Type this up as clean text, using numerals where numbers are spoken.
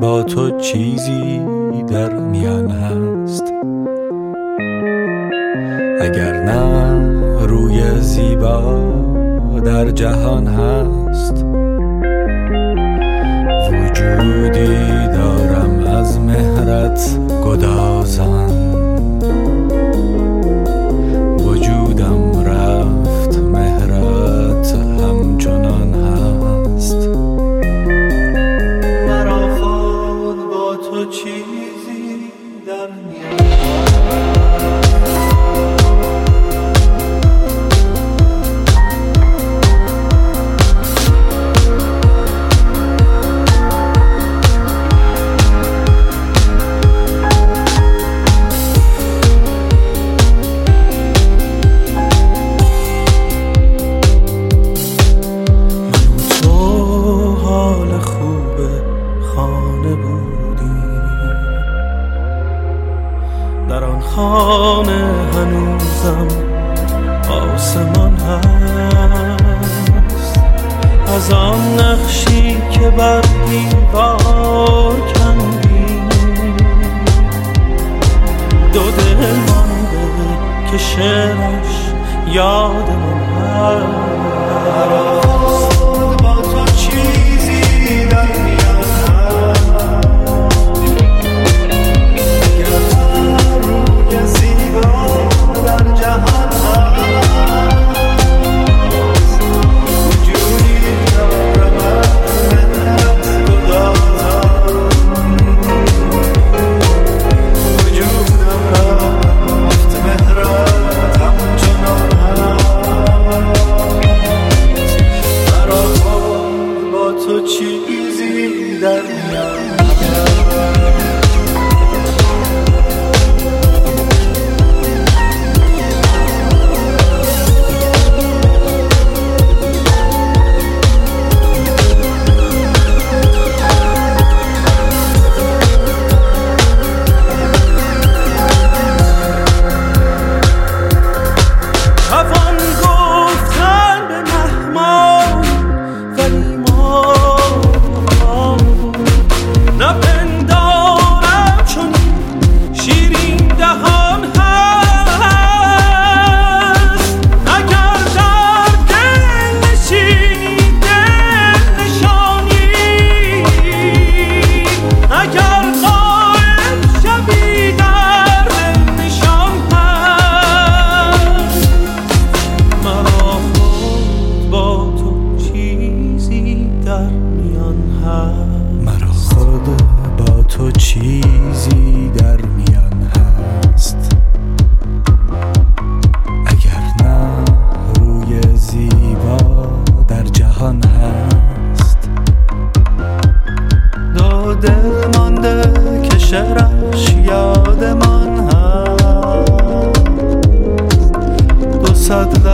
با تو چیزی در میان هست، اگر نه روی زیبا در جهان هست. وجودی دارم از مهرت گدازان، وجودم رفت مهرت همچنان هست. مرا خود با تو چیزی در میان در آن خانه هنوزم آسمان هست، از آن نقشی که بر دیوار کندی دو دل مانده که شعرش یاد من هست. با تو چیزی در میان چیزی در میان مرا خود با تو چیزی در میان هست، اگر نه روی زیبا در جهان هست. دو دل مانده که شعرش یادمان هست، 200